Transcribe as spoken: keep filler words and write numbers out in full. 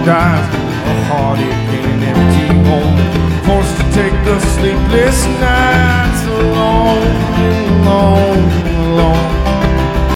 dies, a heartache in an empty home, forced to take the sleepless nights alone, alone, alone.